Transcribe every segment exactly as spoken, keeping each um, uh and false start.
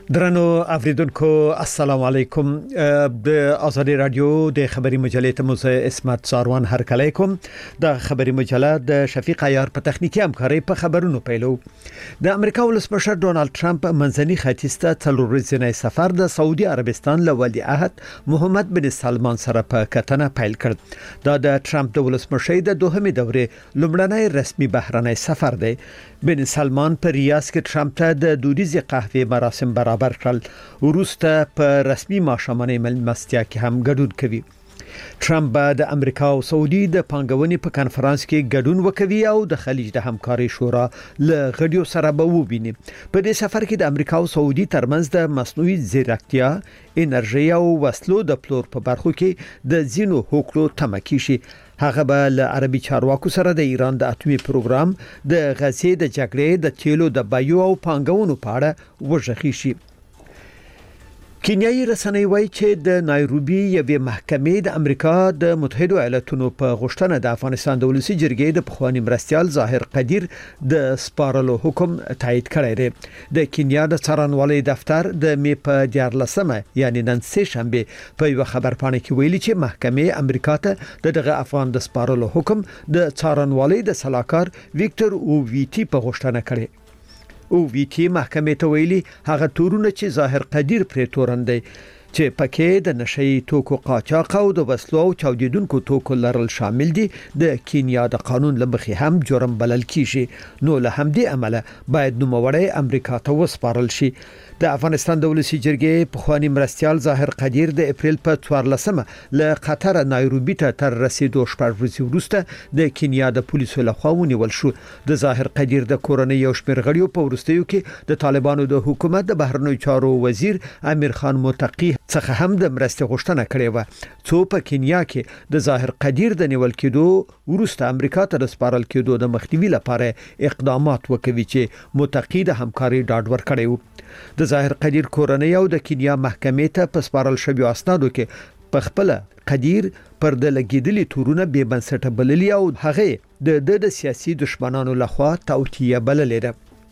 درنو اوریدونکو السلام علیکم. د آزادی رادیو د خبری مجله ته مو اسمت ساروان هرکلی کوم. د خبری مجله د شفیق عیار په تخنیکی همکاري په خبرونو پیلو. د امریکا ولسمشر ډونالد ترامپ منځني ختیځ ته څلور ورځې سفر د سعودي عربستان له ولیعهد محمد بن سلمان سره په کتنه پیل کړ. دا د ترامپ د ولسمشۍ د دوهمې دورې لومړنی رسمي بهرنی سفر دی. بن سلمان په ریاض کې ترامپ ته د دودیزې قهوې مراسم برابر کړل. وروسته په رسمي ماښامنۍ مېلمستیا کې هم ګډون کوي. ترامپ به د امریکا او سعودي د پانګونې په کانفرنس کې ګډون وکوي او د خلیج د همکارۍ شورا له غړیو سره به وویني. په دې سفر کې د امریکا او سعودي ترمنځ د مصنوعي ځیرکتیا، انرژي او وسلو د پلور په برخو کې د ځینو هوکړو تمه کیږي. هغه به له عربي چارواکو سره د ایران د اټومي پروګرام، د غزې د جګړې، د تیلو د بیو او پانګونو په اړه وژغي شي. کینیايي رسنۍ وایي چې د نایروبي یوې محکمې د امریکا د متحده ایالاتونو په غوښتنه د افغانستان د ولسی جرګې د پخوانی مرستيال ظاهر قدیر د سپارلو حکم تایید کړی دی. د کینیا د څارنوالۍ دفتر د می په دیارلسمه یعنی نن سه شنبه په یو خبرپاڼه کې ویلي چې محکمې امریکا ته دغه افغان د سپارلو حکم د څارنوالۍ د صلاحکار ویکټر اوویټي په غوښتنه کړی. او وی ټی محکمې ته ویلي هغه تورونه چې ظاهر قدیر پرې تورندي چې پکې د نشئی توکو قاچاق او د وسلو او چاودیدونکو توکو لرل شامل دي د کینیا د قانون لمخې هم جرم بلل کیږي. نو له همدې عمله باید نوموړی امریکا ته وسپارل شي. د افغانستان د ولسی جرګې پخوانی مرستيال ظاهر قدیر د اپریل په څوارلسمه له قطر نایروبي ته تر رسیدو شپږ ورځې وروسته د کینیا د پولیسو لخوا ونیول شو. د ظاهر قدیر د کورنۍ یو شمېر غړیو په وروستیو کې د طالبانو د حکومت د بهرنیو چارو وزیر امیر خان متقی څخه هم د مرستې غوښتنه کړې و. څو په کینیا کې د ظاهر قدیر د نیول کېدو وروسته امریکا ته د سپارل کېدو د مخنیوي لپاره اقدامات وکوي چې متقی د همکاري ډاډ ورکړی و. د ظاهر قدیر کورنۍ او د کینیا محکمې ته په سپارل شوی اسنادو کې په خپل قدیر پر د لګیدلي تورونه به بنسټه بللی او هغه د د سیاسي دشمنانو لخوا توطیه بللې ده.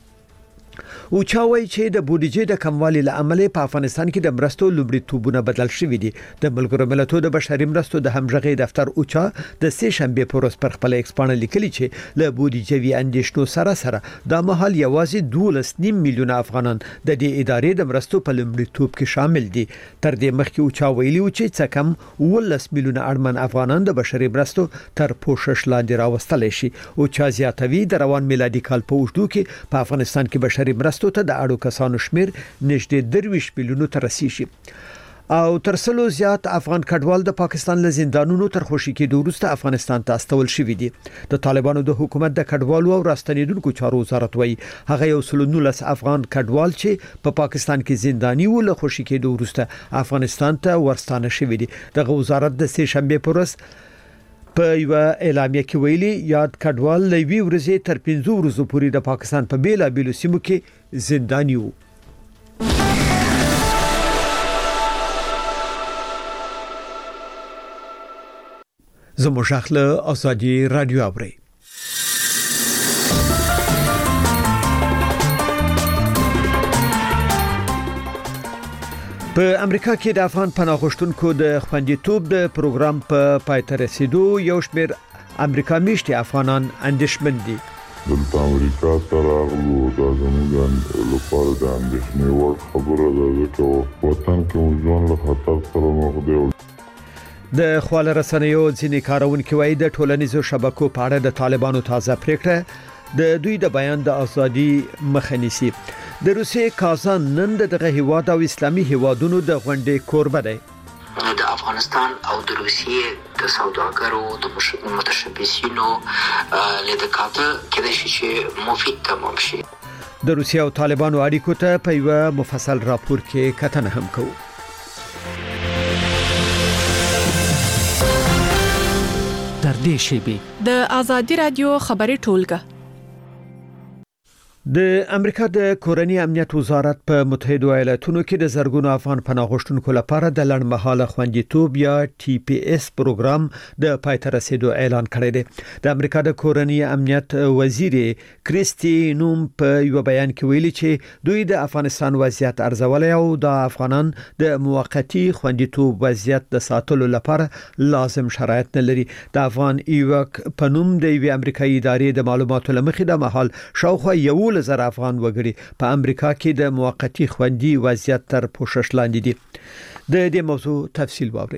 او چا وایي چې د بودیجې د کموالي لامل په افغانستان کې د مرستو لومړیتوبونه بدل شوي دي. د ملګرو ملتونو د بشري مرستو د همغږي دفتر اوچا د سه شنبه پر ورځ پر خپل ایکسپانه لیکلي چې له بودیجوي اندیشنو سره سره د مهال یوازې دولس نیم میلیون افغانان د دې ادارې د مرستو په لومړیتوب کې شامل دي. تر دې مخکې اوچا ویلي و چې څه کم ولس میلیون اړمن افغانان د بشري مرستو تر پوښښ لاندې راوستل شي. اوچا زیاتوي د روان میلادي کال په اوږدو کې په افغانستان کې بشري مرستو ته د اړو کسانو شمیر نږدې درویش میلیونو ته رسیږي. او تر سلو زیات افغان کډوال د پاکستان له زندانونو تر خوشي کېدو وروسته افغانستان ته استول شوي دي. د طالبانو د حکومت د کډوالو او راستنیدونکو چارو وزارت وایي هغه یو سل نولس افغان کډوال چې په پا پاکستان کې زنداني و له خوشي کېدو وروسته افغانستان ته ورستانه شوي دي. دغه وزارت د سه شنبه پر ورځ په یو اعلامیه کې ویلي یاد کډوال لوي ورځې تر پنځه ورځې پورې د پاکستان په بیلا بیلو سیمو کې زنداني وو. زموږ خپل ازادي رادیو اوري. په امریکا کې د افغان پناه غوښتونکو د خوندیتوب د پروګرام په پای ته رسیدو یو شمېر امریکا میشتي افغانان اندېښمن دي. دلته امریکا ته راغلو دا زموږ لپاره د اندېښنې وړ خبره ده ځکه وطن کې موږ ځان له خطر سره مخ دی. د خواله رسنیو ځینې کارونکي وایي د ټولنیزو شبکو په اړه د طالبانو تازه پریکړه د دوی د بیان د ازادي مخه نیسي. د روسیې کازان نن دغه هیواد او اسلامي هیوادونو د غونډې کوربه دی. د افغانستان او د روسیې د سوداګرو د متشبثینو لیدکاته کېدای شي چې مفید تمام شي. د روسیې او طالبانو اړیکو ته په یو مفصل راپور کې کتنه هم کوو. در دې شیبه د آزادی رادیو خبري ټولګه د امریکا د کورنی امنیت وزارت په متحده ایالاتونو کې د زرګونو افغان پناه غوښتونکو لپاره د لړمحاله خوندیتوب یا ټي پی اس پروګرام د پای ته رسیدو اعلان کړی دی. د امریکا د کورنی امنیت وزیر کریسټي نوم په یو بیان کې ویلي چې دوی د افغانستان وضعیت ارزولای او د افغانان د موقتی خوندیتوب وضعیت د ساتلو لپاره لازم شرایط نه لري. د افغان ایوک په نوم د یوې امریکایي ادارې د معلوماتو لمخې د محل شاوخوا یو لزر افغان وګړي په امریکا کې د موقتی خوندي وضعیت تر پوښښ لاندې دي. د دې موضوع تفصیل واورئ.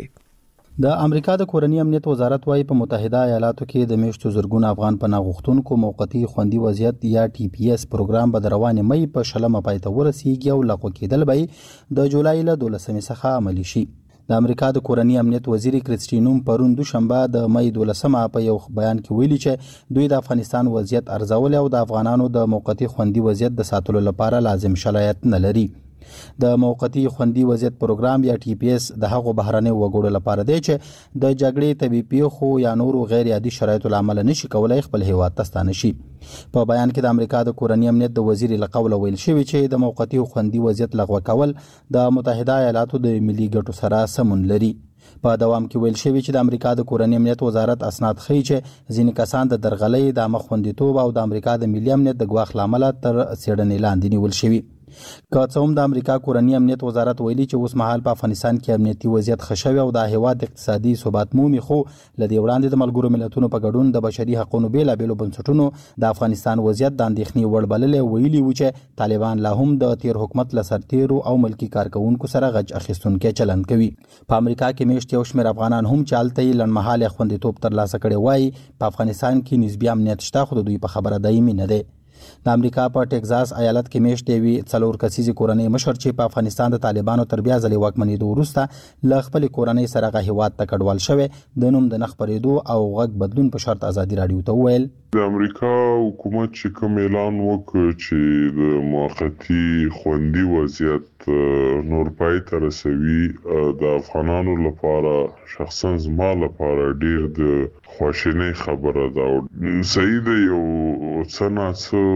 د امریکا د کورنی امنیت وزارت وايي په متحده ایالاتو کې د میشتو زرګونو افغان پناه غوښتونکو موقتی خوندي وضعیت یا ټي پی اس پروګرام به د روانې مې په شلمه پای ته ورسیږي او لغوه کېدل به د جولای له دولسمې څخه عملی شي. د امریکا د کورنی امنیت وزیر کریسټي نوم پرون دوشنبه د مې دولسمه په یو بیان کې ویلي چې دوی د افغانستان وضعیت ارزول او د افغانانو د موقتی خوندي وضعیت د ساتلو لپاره لازم شرایط نه لري. د موقتی خوندي وضعیت پروګرام یا ټي پی اس د هغو بهرنۍ وګړو لپاره دی چې د جګړې طبي پیښو یا نورو غیر عادي شرایطو لامل نشي کولای خپل هیواد ته ستانه شي. په بیان کې د امریکا د کورنی امنیت د وزیر له قوله ویل شوی چې د موقتی خوندي وضعیت لغوه کول د متحده ایالاتو د ملي ګټو سره سمون لري. په دوام کې ویل شوی چې د امریکا د کورنی امنیت وزارت اسناد ښیي چې ځینې کسان د درغلۍ د مخوندیتوب او د امریکا د ملي امنیت د ګواښ لامل تر څېړنې لاندې نیول شوی. که څه هم د امریکا کورنی امنیت وزارت ویلي چې اوس مهال په افغانستان کې امنیتي وضعیت ښه شوی او د هیواد اقتصادي ثبات مومي، خو لدې وړاندې د ملګرو ملتونو په ګډون د بشري حقوقو بیلابېلو بنسټونو د افغانستان وضعیت د اندېښنې وړ بللی ویلي و چې طالبان لا هم د تیر حکومت له سرتیرو او ملکي کارکونکو سره غچ اخیستونکي چلند کوي. په امریکا کې میشت یو شمېر افغانان هم چې هلته یې لنډمهاله خوندیتوب ترلاسه کړی وایي په افغانستان کې نسبي امنیت شته، خو د دوی په خبره دایمي نه دی. د امریکا په ټکزاس ایالت کې میشت یوې څلور کسیزې کورنۍ مشر چې په افغانستان د طالبانو تر بیا ځلې واکمنېدو وروسته له خپلې کورنۍ سره هغه هیواد ته کډوال شوی د نوم د نه خپرېدو او غږ بدلون په شرط ازادي راډیو ته وویل د امریکا حکومت چې کوم اعلان وکړ چې د موقتی خوندي وضعیت نور پای ته رسوي د افغانانو لپاره شخصا زما لپاره ډیر د خواشینۍ خبره ده. صحیح ده یو څه نه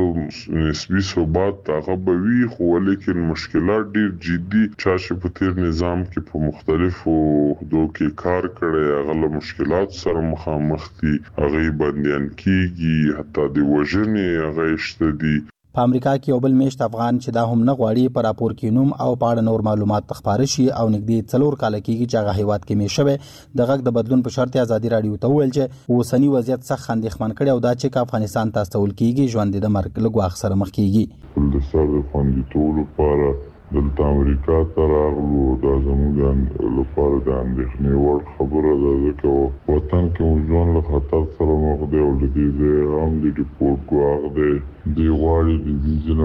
څه نسبي ثبات هغه به وي، خو ولیکن مشکلات ډیر جدي چا چې په تیر نظام کې په مختلفو عهدو کې کار کړی هغه له مشکلاتو سره مخامخ دي، هغې بندیان کیږي، حتی د وژنې هغه شته دي. په امریکا کې یو بل میشت افغان چې دا هم نه غواړي په راپور کې نوم او په اړه نور معلومات خپاره شي او نږدې څلور کاله کېږي چې هغه هیواد کې میشت شوی د غږ د بدلون په شرط ازادي راډیو ته وویل چې اوسنی وضعیت سخت اندېښمن کړی او دا چې که افغانستان ته استول کېږي ژوند د مرګ له ګواښ سره مخ کېږي. د سر خوندیتوب لپاره دلته امریکا ته راغلو، دا زموږ لپاره د اندېښنې وړ خبره ده، ځکه وطن کې مو ژوند له خطر سره مخ دی او له دې ځایه هم د ډیپورټ ګواښ دی. دوی غواړي د دې ځای نه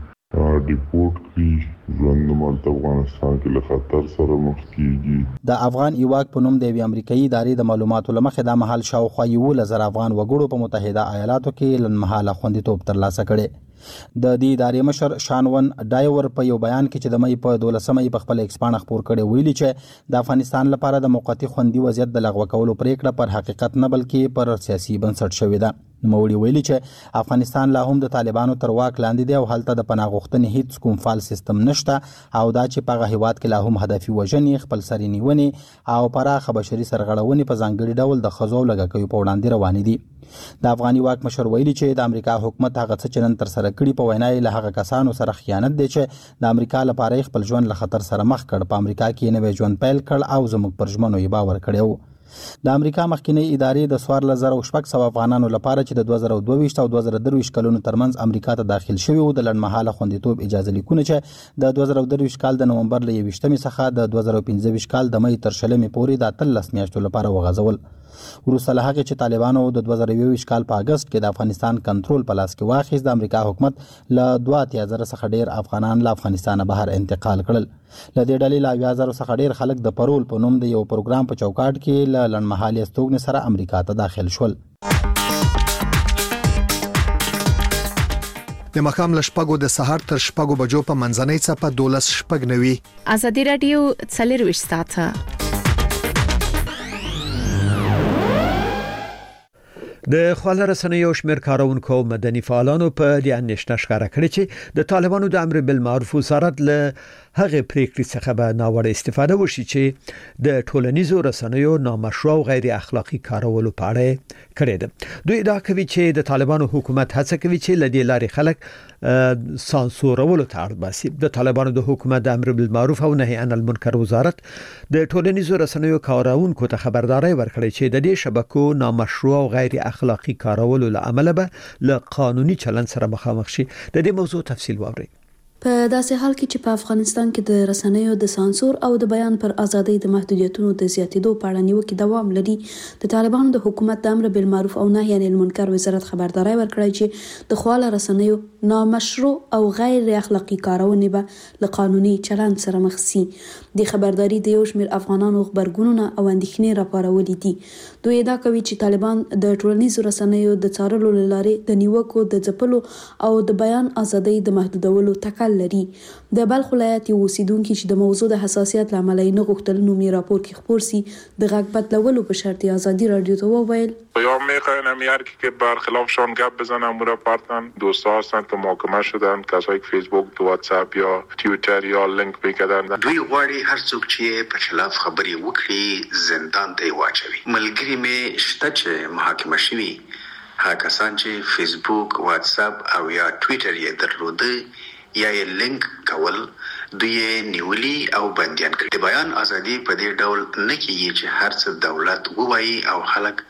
موږ ډیپورټ کړي، ژوند مالته افغانستان کې له خطر سره مخ کېږي. د افغان ایواک په نوم د یوې امریکایي ادارې د معلوماتو له مخې دا مهال شاوخوا یولس زره افغان وګړو په متحده ایالاتو کې لنډمهاله خوندیتوب ترلاسه کړی. د دې ادارې مشر شانون ډایور په یو بیان کې چې د مې په دولسمه په خپل ایکس پاڼه خپور کړی ویلي چې د افغانستان لپاره د موقتی خوندي وضعیت د لغوه کولو پریکړه پر حقیقت نه بلکې پر سیاسي بنسټ شوې ده. نوموړي ویلي چې افغانستان لا هم د طالبانو تر واک لاندې دی او هلته د پناه غوښتنې هیڅ کوم فعال سیستم نشته او دا چې په هغه هیواد کې لا هم هدفي وژنې، خپل سرې نیونې او پراخه بشري سرغړونې په ځانګړي ډول د ښځو او لږکیو په وړاندې روانې دي. د افغاني واک مشر ویلي چې د امریکا حکومت هغه څه چې نن تر سره کړي په وینا یې له هغه کسانو سره خیانت دی چې د امریکا لپاره خپل ژوند له خطر سره مخ کړ. په امریکا کې نوی ژوند پیل کړ او زموږ پر ژمنو یې باور کړی و. د امریکا مخکینی ادارې د څوارلس زره او شپږ سوه افغانانو لپاره چې د دوه زره دوه ویشت او دوه زره درویشت کلونو ترمنځ امریکا ته داخل شوي وو د لنډمهاله خوندیتوب اجازه لیکونه چې د دوه زره درویشت کال د نومبر له یویشتمې څخه د دوه زره پنځه ویشت کال د مې تر شلمې پورې د اتلس میاشتو لپاره وغځول. وروسته له هغې چې طالبانو د دوه زره یوویشت کال په اګست کې د افغانستان کنټرول په لاس کې واخیست، د امریکا حکومت له دوه اتیا زره څخه ډیر افغانان له افغانستانه بهر انتقال کړل. له دې ډلې له اویا زره څخه ډیر خلک د پرول په نوم د یو پروګرام په چوکاټ کې له لنډمهالې استوګنې سره امریکا ته داخل شول. د مخام له شپږو د سهار تر شپږو بجو په منځنۍ څپه دولس شپږ نوي. ازادي راډیو څلرویشت ساعته د خواله رسنیو شمیر کارونکو او مدني فعالانو په دې اندېښنه ښکاره کړې چې د طالبانو د امر بالمعروف وزارت له هغه پریکړې څخه به ناوړه استفاده وشي چې د ټولنیزو رسنیو نامشروع او غیر اخلاقی کارولو په اړه کړې ده. دوی دا کوي چې د طالبانو حکومت هڅه کوي چې لدې لارې خلک سانسورولو ته اړ باسي. د طالبانو د حکومت د امر بالمعروف او نهي عن المنکر وزارت د ټولنیزو رسنیو کارونکو ته خبرداري ورکړې چې د دې شبکو نامشروع او غیر اخلاقی کارولو له امله به له قانوني چلند سره مخامخ شي. د دې موضوع تفصیل واورئ. په داسې حال کې چې په افغانستان کې د رسنیو د سانسور او د بیان پر ازادۍ د محدودیتونو د زیاتېدو په اړه نیوکې دوام لري، د طالبانو د حکومت د امر بالمعروف او نهي عن المنکر وزارت خبرداري ورکړی چې د خواله رسنیو نامشروع او غیر اخلاقی کارونې به له قانوني چلند سره مخ شي. د خبرداري د یو شمېر افغانانو خبرګونونه او اندېښنې راپارولې دي. دوی ادعا کوي چې طالبان د ټولنیزو رسنیو د څارلو لارې د نیوکو د ځپلو او د بیان ازادۍ د محدودولو تکل لري. د بلخ ولایت یو اوسیدونکي چې د موضوع د حساسیت لامل یې نه غوښتل نومي راپور کې خپور سي د غږ بدلولو په شرط آزادی رادیو ته وویل یا میخوایم یار که برخلافشان گپ بزنم اون پارتن دوستا هستن که محاکمه شدن، کسایی که فیسبوک، واتساپ یا توییتر یا لینک میکردن. دوی غواړي هر څوک چې په خلاف خبري وکړي زندان ته واچوي. ملګری مې شته چې محاکمه شوي، هغه کسان چې فیسبوک، واتساپ او یا توییتر یې درلوده یا یې لینک کول دوی نیولي او بندیان کړي. د بیان ازادي په دې ډول نه کیږي چې هر څه دولت ووایي او خلک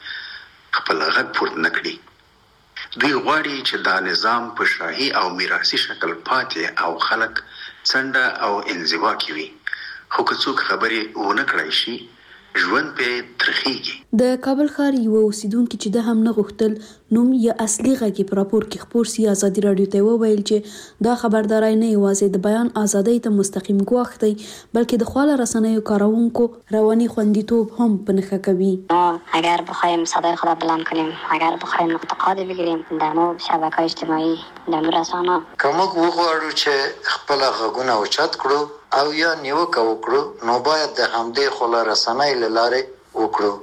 خپل غږ پورته نه کړي. دوی غواړي چې دا نظام په شاهي او میراثي شکل پاتې او خلک څنډه او انزوا کوي. خو که څوک خبرې ونه کړای شي ژوند په ترخیږي. د کابل ښار یو اوسیدونکي چې د هم نه غوښتل نوم یا اصلي غږی په راپور کې خپور سي ازادي رادیو ته وویل چې دا خبرداري نه یوازې د بیان ازادۍ ته مستقیم ګواښ دی بلکې د خواله رسنیو کارونکو رواني خوندیتوب هم په نښه کوي. اگر بخوایم صدای خود بلند کنیم، اگر بخوایم انتقاد بگیریم در مو شبکه‌های اجتماعی در مو رسانه که موږ وغواړو چې خپل غږونه اوچت کړو او یا نیوکه وکړو نو باید د همدې خواله رسنۍ له لارې وکړو.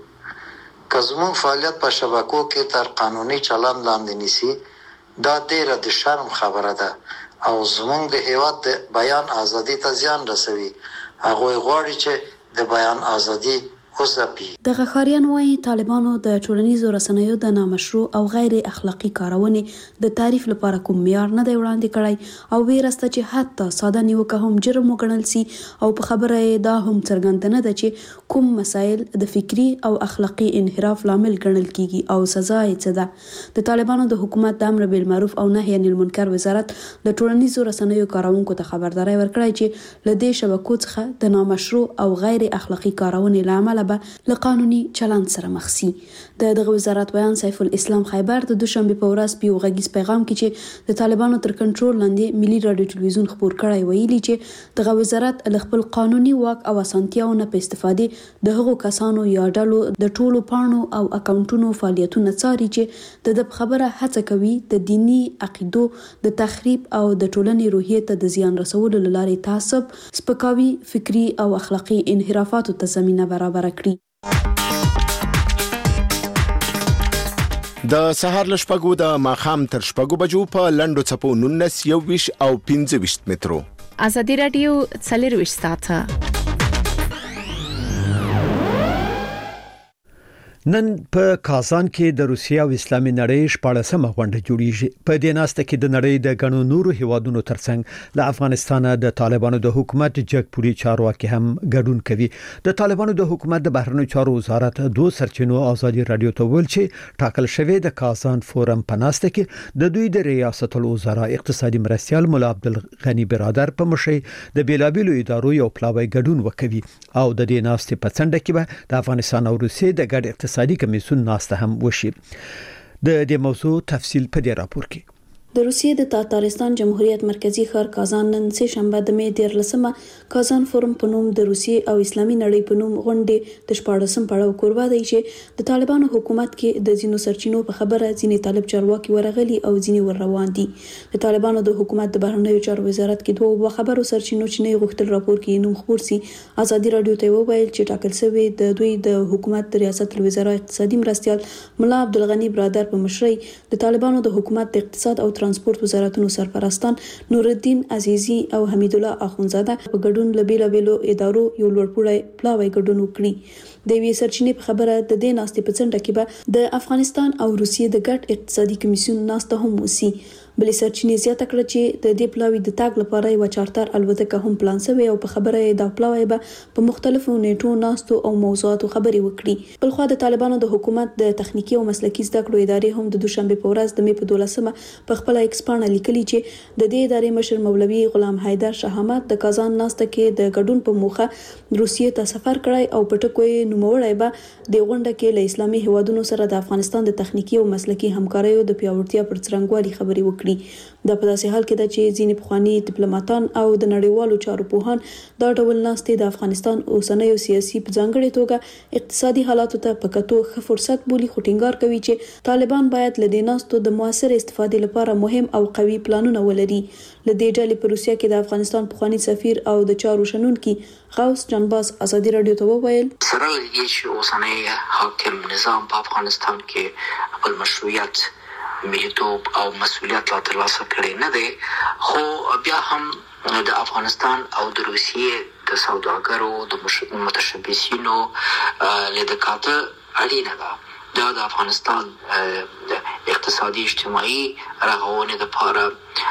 که زموږ فعالیت په شبکو کې تر قانوني چلند لاندې نیسي دا ډیره د شرم خبره ده او زموږ د هیواد د بیان ازادي ته زیان رسوي. هغوی غواړي چې د بیان ازادي د غخاریان وايي طالبانو د ټولنیزو رسنیو د نامشروع او غیر اخلاقی کارونې د تعریف لپاره کوم معیار نه دی وړاندې کړی او ویرسته چې حتی ساده نیوکه هم جرم وګڼل سي او په خبره دا هم څرګنده نه ده چې کوم مسایل د فکری او اخلاقی انحراف لامل ګڼل کیږي او سزا یې څه ده. د طالبانو د حکومت د امر بالمعروف او نهي عن المنکر وزارت د ټولنیزو رسنیو کارونکو ته خبرداري ورکړی چې له دې شبکو څخه د نامشروع او غیر اخلاقی کارونې لامل له قانوني چلند سره مخ شي. د دغه وزارت بیان سیف الاسلام خیبر د دوشنبه په ورځ په یو غږیز پیغام کې چې د طالبانو تر کنټرول لاندې ملي رادیو ټلویزیون خبر کړی ویلي چې دغه وزارت له خپل قانوني واک او اسانتیاو نه په استفادې د هغو کسانو یا ډلو د ټولو پاڼو او اکاونټونو فعالیتونه څاري چې د خبره هڅه کوي د دینی عقیدو د تخریب او د ټولنې روحیه ته د زیان رسولو لارې تعصب، سپکاوي، فکری او اخلاقی انحرافاتو ته زمينه برابر کړي. د سهار لشپګو د ماخام تر شپګو بجو په لندو چپو نونس یو ویش او پنځه ویش مترو. ازادي رادیو څلور ویش ساعته. نن په کازان کې د روسیا او اسلامي نړۍ شپاړسمه غونډه جوړیږي. په دې ناسته کې د نړۍ د غنو نورو هیوادونو ترڅنګ له افغانستان د طالبانو د حکومت جګپوري چارواکي هم ګډون کوي. د طالبانو د حکومت د بهرنیو چارو وزارت دوه سرچینو ازادي رادیو ته ویل چې ټاکل شوی د کازان فورم په ناسته کې د دوی د ریاست الوزرا اقتصادي مرستيال مولا عبدالغنی برادر په مشرۍ د بیلابیلو ادارو یو پلاوی ګډون وکوي او د دې ناسته په څنډه کې به د افغانستان او روسیې د ګډ اقتصادي کمیسیون ناسته هم وشي. د دې موضوع تفصیل په دې راپور کې. د روسیې د تاتارستان جمهوریت مرکزی ښار کازان نن سه شنبه د می دیرلسمه کازان فورم په نوم د روسیې او اسلامي نړۍ په نوم غونډې د شپاړسم پړاو کوربه دی چې د طالبانو حکومت کې د ځینو سرچینو په خبره ځینې طالب چارواکي ورغلي او ځینې ور روان دي. د طالبانو د حکومت د بهرنیو چارو وزارت کې دوه خبرو سرچینو چې نه غوښتل راپور کې نوم خبر سي ازادي رادیو ته وویل چې ټاکل شوی د دوی د حکومت د ریاست الوزرا اقتصادي مرستيال ملا عبدالغنی برادر په مشرۍ د طالبانو د حکومت د اقتصاد او ترانسپورت وزارتونو سرپرستان نورالدین عزیزی او حمید الله اخونزاده په ګډون لبیلا بیلو ادارو یو لوړپوړی پلاوی ګډون وکړي. د وی سرچینې په خبره د دې ناستې په څنډه کې به د افغانستان او روسیې د ګډ اقتصادي کمیسیون ناسته هم وسی. بلې سرچینې زیاته کړه چې د دې پلاوی د تاګ لپاره یو چارتر الوتکه هم پلان شوی او په خبره د پلاوی به په مختلفو نیټو ناستو او موضوعاتو خبري وکړي. بل خو د طالبانو د حکومت د تخنیکی او مسلکی زده کړو ادارې هم د دوشنبه په ورځ د می په دولسمه په خپل ایکسپانه لیکلي چې د دې ادارې مشر مولوي غلام حیدر شاه احمد د کازان ناسته کې د ګډون په موخه روسیې ته سفر کړی او په ټکوي نوموړی به د غونډه کې له اسلامي هیوادونو سره د افغانستان د تخنیکی او مسلکی همکاریو د پیاوړتیا پر څرنګوالي خبري وکړي. دا په داسې حال کې ده چې ځینې پخوانی ډیپلوماټان او د نړیوالو چارو پوهان دا ډول ناستې د افغانستان اوسنیو سیاسي په ځانګړي توګه اقتصادي حالاتو ته په کتو ښه فرصت بولي خو ټینګار کوي چې طالبان باید له دې ناستو د موثر استفادې لپاره مهم او قوي پلانونه ولري. له دې ډلې په روسیه کې د افغانستان پخوانی سفیر او د چارو شنونکي غوث جانباز ازادي رادیو ته وویل سره لري چې اوسنی حاکم نظام په افغانستان کې خپل مشروعیت ملیتوب او مسؤلیت لا ترلاسه کړی نه دی خو بیا هم د افغانستان او د روسیې د سوداګرو د متشبثینو لیدکاته اړینه ده. دا د افغانستان د اقتصادي اجتماعي رغونې لپاره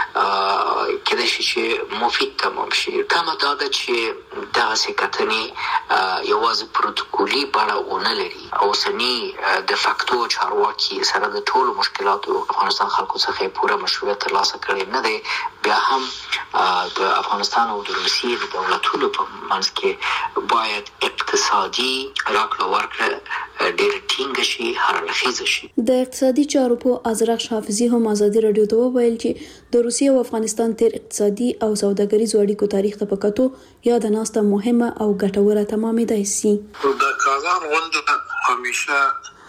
کېدای شي چې مفید تمام شي. کمه دا ده چې دغه سکتنې یوازې پروتوکولي بڼه ونه لري. اوسني د فاکتو چارواکي سره د ټولو مشکلاتو افغانستان خلکو څخه پوره مشروعیت ترلاسه کړی نه دی. بیا هم د افغانستان او د روسیې د دولتونو په منځ کې باید اقتصادي راکړه ورکړه ډېر ټینګ شي، هر اړخیزه شي. د اقتصادي چارو په ازرق حافظي هم ازادي رادیو ته وویل چې د روسیې او افغانستان تیر اقتصادي او سوداګریزو اړیکو تاریخ ته پکاتو یا د ناسته مهمه او ګټوره تمامېدای شي. د کازان غونډه همیشه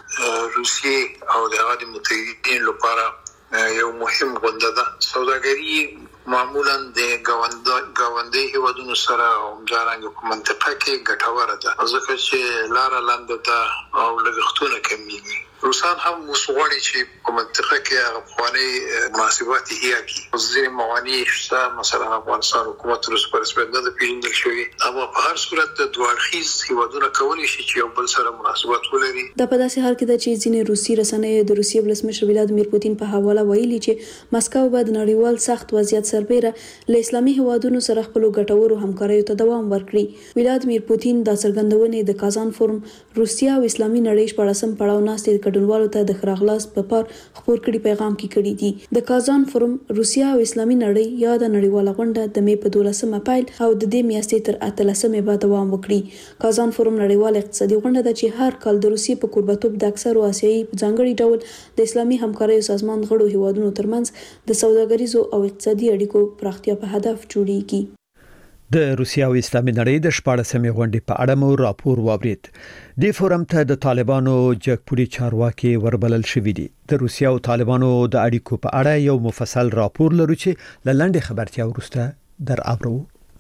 روسیې او د هغه متحدین لپاره یو مهم غونډه ده. سوداګري معمولا د گاونډي هیوادونو سره همدارنګه په منطقه کې ګټوره ده ځکه چې لار لاندې ده او لګښتونه کمیږي. روسان هم وسوړي چې په منطقه کې هغه افغاني مناسبات هيا کی ځینې موانع شته مثلا افغانستان حکومت روس پر رسمیت نه پیژندل شوی اما په هر صورت د دوړخیز هیوادونو کولی شي چې یو بل سره مناسبات ولري. د په داسې حال کې ده چې ځینې روسي رسنۍ د روسیې ولسمشر ولادیمیر پوتین په حواله ویلي چې مسکو به د نړیوال سخت وضعیت سربېره له اسلامي هیوادونو سره خپل ګټورو همکاریو ته دوام ورکړي. ولادیمیر پوتین د څرګندونې د کازان فورم روسیا او اسلامي نړۍ شپږم پړاو ناستې ګډونوالو ته د خراغلاس په پار خبر کړي پیغام کې کړي دي. د کازان فورم روسیا او اسلامي نړۍ یا د نړیواله غونډه د می په دولسمه پیل او د دې میاشتې تر اتلسمه به دوام وکړي. کازان فورم نړیواله اقتصادي غونډه ده چې هر کال د روسیې په کوربتوب د اکثرو آسیایي په ځانګړي ډول د اسلامي همکاریو سازمان غړو هیوادونو ترمنځ د سوداګریزو او اقتصادي اړیکو پراختیا په هدف جوړیږي. د روسیا او اسلامي نړۍ د شپاړسمې غونډې په اړه مو راپور واورید. د فورم ته د طالبانو جګپوري چارواکي وربلل شوې دي. د روسیا او طالبانو د اړیکو په اړه یو مفصل راپور لرو چې لاندې خبرتیا ورسته در اورو.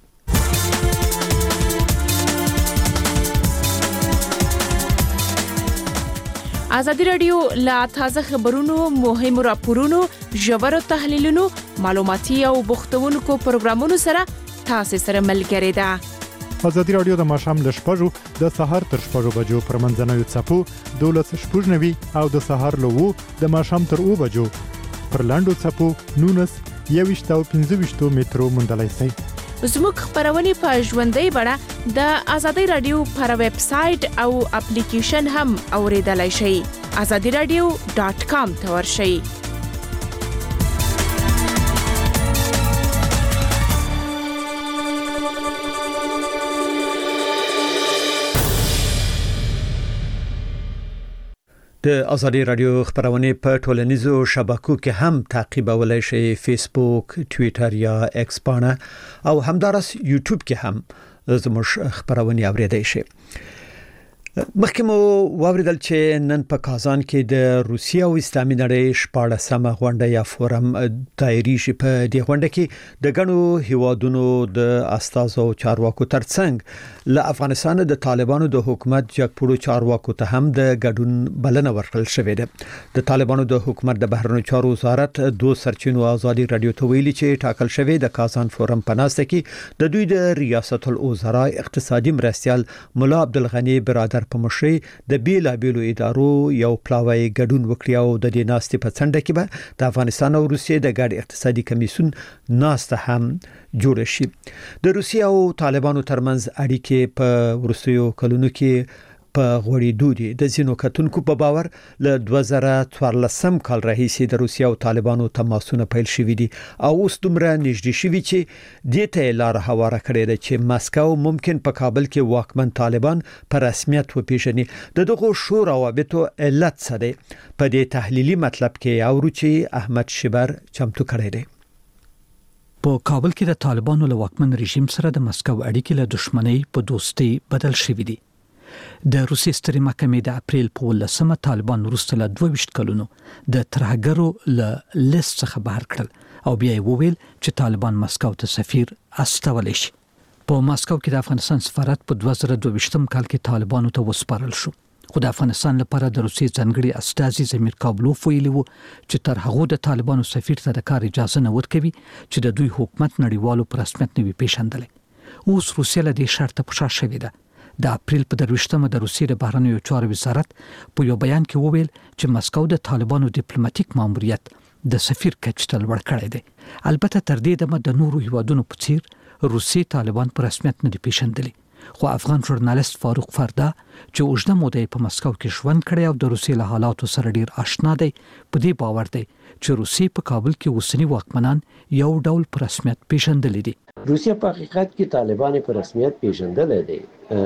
ازادي رادیو لا تازه خبرونو، مهمو راپورونو، ژورو تحلیلونو، معلوماتي او بوختونکو پروګرامونو سره تاسو سره ملګری ده. ازادي رادیو د ماښام ل شپږو د سهار تر شپږو بجو پر منځنوي څپو دولس شپږ نوي او د سهار له وو د ماښام تر اوو بجو پر لاندو څپو نونس یويشت او پنځه ویشت مترو مندلای شي. زموږ خبرونه په ژوندۍ بڼه د ازادي رادیو پر ویب سټ او اپلیکیشن هم اوریدلای شئ. azadi radio dot com ته ورشئ. د ازادي رادیو خبرونه په ټولنیزو شبکو کې هم تعقیبولای شئ، فیسبوک، ټوئیټر یا ایکس باندې او همدارس یوټیوب کې هم زموږ خبرونه اوریدئ شئ. مخکې مو واوریدل چې نن په کازان کې د روسیې او اسلامي نړۍ شپاړسمه غونډه یا فورم دایریږي. په دې غونډه کې د ګڼو هیوادونو د استازو چارواکو ترڅنګ له افغانستان د طالبانو د حکومت جګپوړو چارواکو ته هم د ګډون بلنه ورکړل شوې ده. د طالبانو د حکومت د بهرنیو چارو وزارت دوه سرچینو ازادي رادیو ته ویلي چې ټاکل شوی د کازان فورم په ناسته کې د دوی د ریاست الوزرا اقتصادي مرستیال مولا عبدالغنی برادر په مشرۍ د بیلا بیلو ادارو یو پلاوی ګډون وکړي او د دې ناستې په څنډه کې به د افغانستان او روسیې د ګډ اقتصادي کمیسیون ناسته هم جوړ شي. د روسیې او طالبانو ترمنځ اړیکې په وروستیو کلونو کې په غوړېدو دي. د ځینو کتونکو په باور له دوه زره څوارلسم کال راهیسې د روسیې او طالبانو تماسونه پیل شوي دي او اوس دومره نږدې شوي چې دې ته لار هواره کړې ده چې مسکو ممکن په کابل کې واکمن طالبان په رسمیت وپیژني. د دغو شو روابطو علت څه دی؟ په دې تحلیلي مطلب کې اورو چې احمد شبر چمتو کړی دی. په کابل کې د طالبانو له واکمن رژیم سره د مسکو اړیکې له دښمنۍ په دوستۍ بدل شوي دي. د روسي سترې محکمې د اپریل په ولسمه طالبان وروسته له دوه ویشت کلونو د ترهګرو له لیست څخه بهر کړل او بیا یې وویل چې طالبان مسکو ته سفیر استولی شي. په مسکو کې د افغانستان سفارت په دوه زره دوه ویشتم کال کې طالبانو ته وسپارل شو، خو د افغانستان لپاره د روسي ځانګړي استازي زمیر کابلوف ویلي وو چې تر هغه د طالبانو سفیر ته د کار اجازه نه ورکوي چې د دوی حکومت نړیوالو په رسمیت نه وي پیژندلی. اوس روسیه له دې شرط په شا شوې ده. د اپریل په درویشتمه د روسیې د بهرنیو چارو وزارت په یو بیان کې وویل چې مسکو د طالبانو ډیپلوماټیک ماموریت د سفیر کچ ته لوړ کړی دی. البته تر دې دمه د نورو هیوادونو په څیر روسي طالبان په رسمیت نه دي پیژندلي، خو افغان ژورنالیست فاروق فردا چې اوږده موده په مسکو کې ژوند کړی او د روسیې له حالاتو سره ډیر آشنا دی، په دې باور دی چې روسي په کابل کې اوسنی واکمنان یو ډول په رسمیت پیژندلي دي. روسیه په حقیقت کې طالبان په رسمیت پیژندل دي.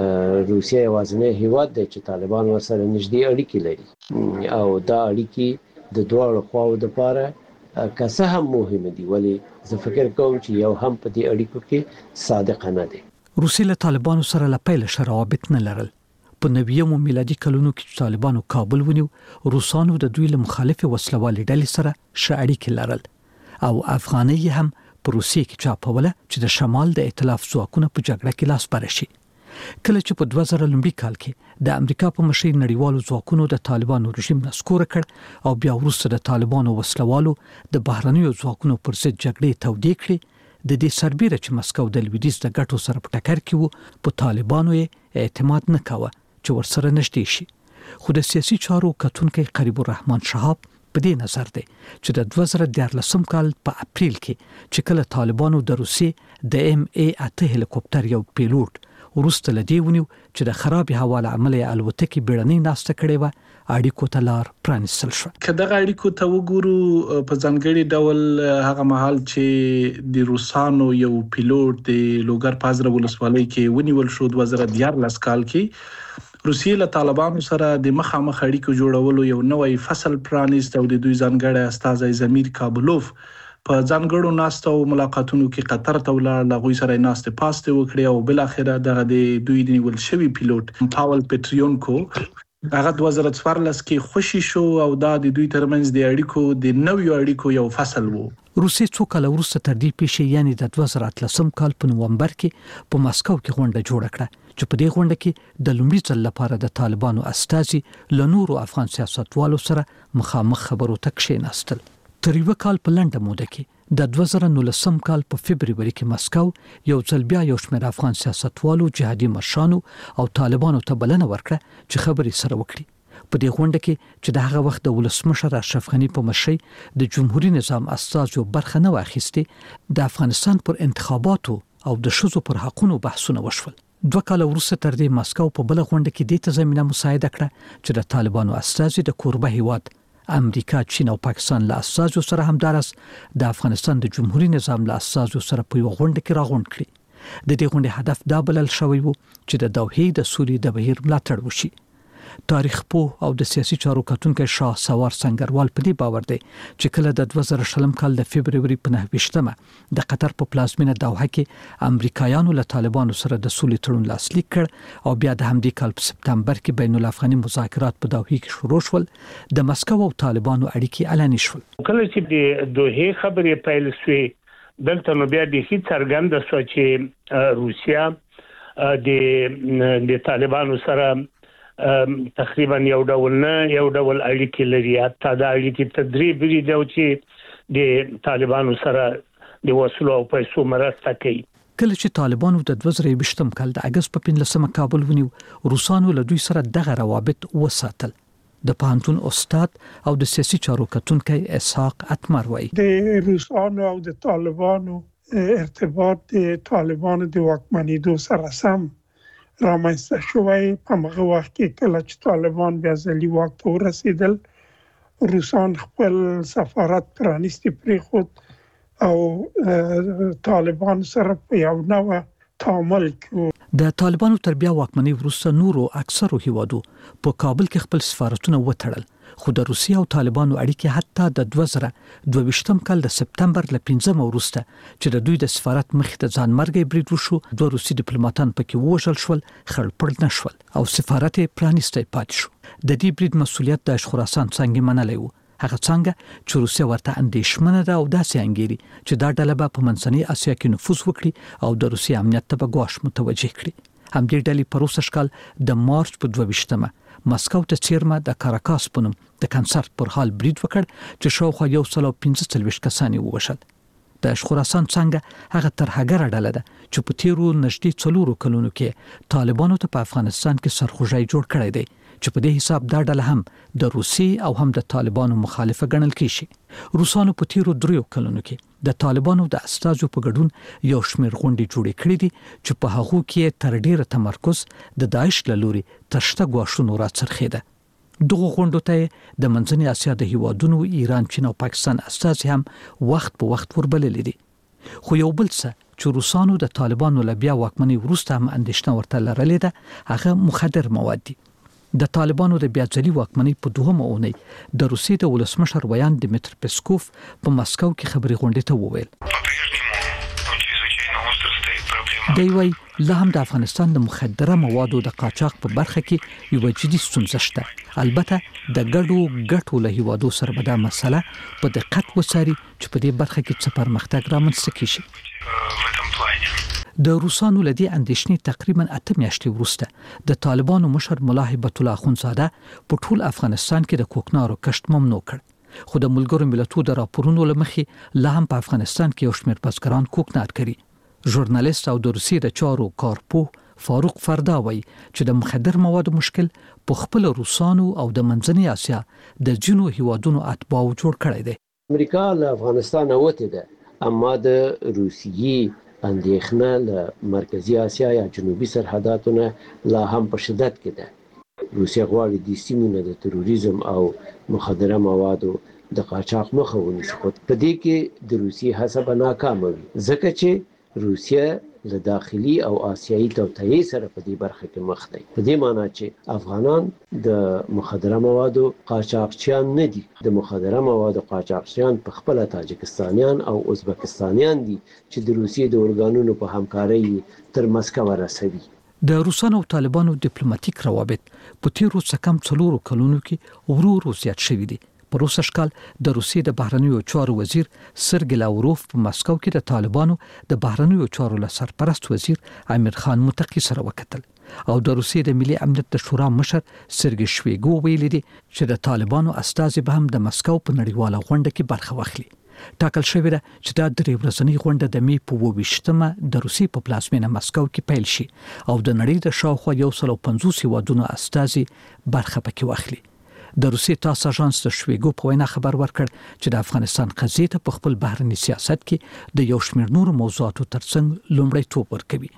روسیه یوازینی هیواد دی چې طالبان ورسره نږدې اړیکې لري او دا اړیکې د دواړو خواو لپاره که څه هم مهمه دي، ولی زه فکر کوم چې یو هم په دې اړیکو کې صادقانه دي. روسیه له طالبانو سره له پیله ښه روابط نه لرل. په نویمو میلادي کلونو کې چې طالبانو کابل ونیو، روسانو د دوی له مخالفې وسلوالې ډلې سره ښه اړیکې لرل او افغانۍ هم په روسیې کې چاپوله چې د شمال د ائتلاف ځواکونه په جګړه کې لاس بره شي. کله چې په دوه زره لومړي کال کې د امریکا په مشرۍ نړیوالو ځواکونو د طالبانو رژیم نسکوره کړ او بیا وروسته د طالبانو وسلوالو د بهرنیو ځواکونو پر ضد جګړې تودې کړې، د دې سربیره چې مسکو د لویدیځ د ګټو سره په ټکر کې وو، په طالبانو یې اعتماد نه کاوه چې ورسره نږدې شي. خو د سیاسي چارو کتونکی قریب الرحمن شهاب په دې نظر دی چې د دوه زره دیارلسم کال په اپریل کې چې کله طالبانو د روسیې د ایم ای اته هلیکوپټر یو پیلوټ ورسته لدی ونیو چې د خراب هوا له امله الوتکې بیړنۍ ناسته کړې و، اړیکو ته لار پرانیستل شو. که دغه اړیکو ته وګورو په ځانګړي ډول هغه مهال چې د روسانو یو پیلوټ د لوګر پازره ولسوالۍ کې ونیول شو دوه زره دیارلس کال کې، روسیې له طالبانو سره د مخامخ اړیکو جوړولو یو نوی فصل پرانیست او د دوی ځانګړی استازی زمیر کابلوف په ځانګړو ناستو او ملاقاتونو کې قطر ته ولاړ، له هغوی سره یې ناستې پاستې وکړې او بالاخره دغه د دوی د نیول شوي پیلوټ پاول پټریونکو هغه دوه زره څوارلس کې خوشي شو او دا د دوی ترمنځ د اړیکو د نویو اړیکو یو فصل وو. روسیې څو کاله وروسته تر دې پیښې یعنې د دوه زره اتلسم کال په نومبر کې په مسکو کې غونډه جوړه کړه چې په دې غونډه کې د لومړي ځل لپاره د طالبانو استازي له نورو افغان سیاستوالو سره مخامخ خبرو ته کښېناستل. تر یو کال په لنډه موده کې د دوه زره نولسم کال په فبروري کې مسکو یو ځل بیا یو شمېر افغان سیاستوالو، جهادي مشرانو او طالبانو ته بلنه ورکړه چې خبرې سره وکړي. په دې غونډه کې چې د هغه وخت د ولسمشر اشرف غني په مشرۍ د جمهوریت نظام استازو برخه نه واخیستې، د افغانستان پر انتخاباتو او د ښځو پر حقونو بحثونه وشول. دوه کاله وروسته تر دې مسکو په بل غونډه کې د ته زمينه مساعده کړه چې د طالبانو استازي د کوربه هیواد امریکا، چین او پاکستان له استازو سره همدارس د افغانستان د جمهوریت نظام له استازو سره په یو غونډه کې راغونډ کړي. د دې غونډې هدف دا بلل شوی و چې د دوحې د سولې د بهیر ملاتړ وشي. تاریخ پوه او د سیاسي چارو کتونکو شاه سوار سنگروال په دې باور دی چې کله د دوه زره شلم کال د فبرवरी په نهه ویشتمه د قطر په پلازمینه دوحه کې امریکایانو له طالبانو سره د سولې تړون لاسلیک کړ او بیا د همدې کال په سپتمبر کې بین الافغاني مذاکرات په دوحه کې شروع شول. د مسکو او طالبانو اړیکې اعلان شول. کله چې د دوحه خبرې پیل شوې دلته نو بیا د هیڅ څرګنده شو چې روسیا د د طالبانو سره تقریبا یو ډول نه یو ډول اړیکې لري. حتی دا اړیکې تدریب لري چې د طالبانو سره د وسلو او پیسو مرسته کوي. کله چې طالبانو د دوه زره یوویشتم کال د اگست په پنځلسمه کابل ونیو، روسانو له دوی سره دغه روابط وساتل. د پانتون استاد او د سیاسي چارو کتونکو اسحاق اتمر وایي د روسانو او د طالبانو ارتباط د طالبانو د واکمنېدو سره سم رامنځته شوی. په هغه وخت کې کله چې طالبان بیا ځلي واک ته ورسېدل، روسان خپل سفارت پرانیستی پرېښود او طالبان سره په یو نوع تعامل کوي. د طالبانو تر بیا واکمنۍ وروسته نورو اکثرو هیوادو په کابل کې خپل سفارتونه وتړل، خو د روسیې او طالبانو اړیکې حتی د دوه زره دوه ویشتم کال د سپتمبر ل پنځمه وروسته چې د دوی د سفارت مخې ته ځانمرګي برید وشو، دوه روسي ډیپلوماټان پکې ووژل شول، خړپړ نه شول او سفارت پرانیستی پاتې شو. د دې برید مسؤلیت د خراسان څنګه منلی و، هغه څنګه چې روسیا ورته اندېښمنه ده او داسې انګیري چې دا ډله به په منځنۍ اسیا کې نفوذ وکړي او د روسي امنیت ته به ګواښ متوجه کړي. همدې ډلې په روسي کال د مارچ په دوه ویشتمه مسکو ته چیرمه د کاراکاس په نوم د کنسرت پر حال برید وکړ چې شاوخوا یو سل او پنځه څلوېښت کسان یې ووژل. د خراسان څنګه هغه ترهګره ډله ده چې په تیرو نږدې څلورو کلونو کې طالبانو ته په افغانستان کې سرخوږی جوړ کړی دی، چې په دې حساب دا ډله هم د روسي او هم د طالبانو مخالفه ګڼل کیږي. روسانو په تیرو دریو کلونو کې د طالبانو د استازو په ګډون یو شمېر غونډې جوړې کړې دي چې په هغو کې تر ډیره تمرکز د داعش له لوري تر شته ګواښونو راڅرخېده. دغه غونډو ته د منځنۍ اسیا د هیوادونو ایران، چین او پاکستان استازي هم وخت په وخت وربللي دي. خو یو بل څه چې روسانو د طالبانو له بیا واکمنۍ وروسته هم اندېښنه ورته لرلې ده هغه مخدر مواد دي. د طالبانو د بیا ځلي واکمنۍ په دوهمه اونۍ د روسیې د ولسمشر ویان دمیتر پسکوف په مسکو کې خبري غونډې ته وویل دی وی لا هم د افغانستان د مخدره موادو د قاچاق په برخه کې یو جدي ستونزه شته. البته د ګډو ګټو له هیوادو سره به دا مسله په دقت وڅاري چې په دې برخه کې څه پرمختګ رامنځته کیږي. د روسانو لدی اندېښنې تقریبا اته میاشتې وروسته د طالبانو مشر ملا هیبت الله اخونزاده په ټول افغانستان کې د کوکنارو کشت ممنوع کړ، خو د ملګرو ملتونو د راپورونو لمخې لا هم په افغانستان کې یو شمېر بزګران کوکنار کوي. ژورنالیست او د روسیې د چارو کارپوه فاروق فردا وایي چې د مخدر موادو مشکل په خپل روسانو او د منځنۍ اسیا د جنو هیوادونو اتباعو جوړ کړی دی. امریکا له افغانستان وته ده، اما د روسیې اندېښنه له مرکزی اسیا یا جنوبي سرحداتونه لا هم په شدت کې ده. روسیه غواړي د سیمې د تروریزم او مخدره موادو د قاچاق مخه ونیسي، خو په دې کې د روسیې هڅه ناکامه وي ځکه چې روسیه له داخلي او آسیایي توطئې سره په دې برخه کې مخ دی. په دې معنی چې افغانان د مخدره موادو قاچاقچیان نه دي. د مخدره موادو قاچاقچیان په خپل تاجکستانیان او ازبکستانیان دي چې د روسیې د اورګانونو په همکارۍ تر مسکو رسوي. د روسانو او طالبانو ډیپلوماټیک روابط په تیرو څه کم څلورو کلونو کې ورو ورو زیات شوي دي. په روسي کال د روسیې د بهرنیو چارو وزیر سرګی لاوروف په مسکو کې د طالبانو د بهرنیو چارو له سرپرست وزیر امیر خان متقی سره وکتل او د روسیې د ملي امنیت د شورا مشر سرګی شویګو ویلي دي چې د طالبانو استازي به هم د مسکو په نړیواله غونډه کې برخه واخلي. ټاکل شوی ده چې دا درې ورځنۍ غونډه د می په اووه ویشتمه د روسیې په پلازمینه مسکو کې پیل شي او د نړۍ د شاوخوا یو سل او پنځوس هیوادونو استازي برخه پکې واخلي. د روسي تاس اژانس د شویګو په وینا خبر ورکړ چې د افغانستان قضیې ته په خپل بهرني سیاست کې د یو شمېر نورو موضوعاتو ترڅنګ لومړیتوب ورکوي.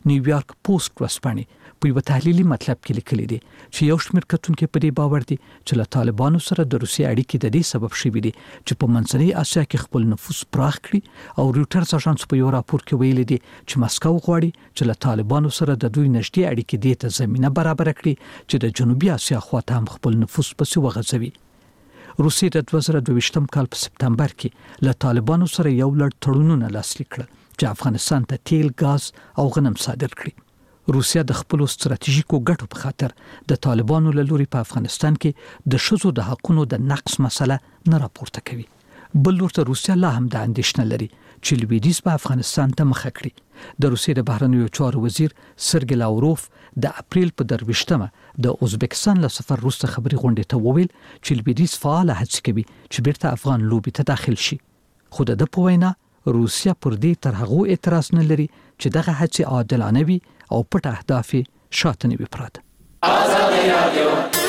نیویارک پوسټ ورسپانې په یو تحلیلي مطلب کې لیکلي دي چې یو شمېر کتونکو په دې باور دي چې له طالبانو سره د روسیې اړیکې د دې سبب شوي دي چې په منځنۍ اسیا کې خپل نفوذ پراخ کړي او رويټرز اژانس په یو راپور کې ویلي دي چې مسکو غواړي چې له طالبانو سره د دوی نږدې اړیکې دې ته زمينه برابر کړي چې د جنوبي اسیا خواته هم خپل نفوذ پسې وغځوي. روسیې د دوه زره دوه کال په سپتمبر کې له طالبانو سره یو لړ تړونونه لاسلیک کړل چې افغانستان ته تیل، غاز او غنم صادر کړي. روسیا د خپل ستراتیژیکو ګټو په خاطر د طالبانو له لوري په افغانستان کې د شذو د حقوقو د نقص مسله نه راپورته کوي. بل ورته روسیا لا هم د اندېښنه لري چې لویدیځ په افغانستان ته مخه کړي. د روسیې د بهرنیو چارو وزیر سرګی لاوروف د اپریل په درویشتمه د ازبکستان له سفر وروسته خبري غونډې ته وویل چې لویدیځ فعال هڅه کوي چې بیرته افغان لوبي ته داخل شي. خو د په وینا روسیا پر دې تر هغه اعتراض نه لري چې دغه هڅې عادلانه وي او پټ اهداف شاته نه وي پراته.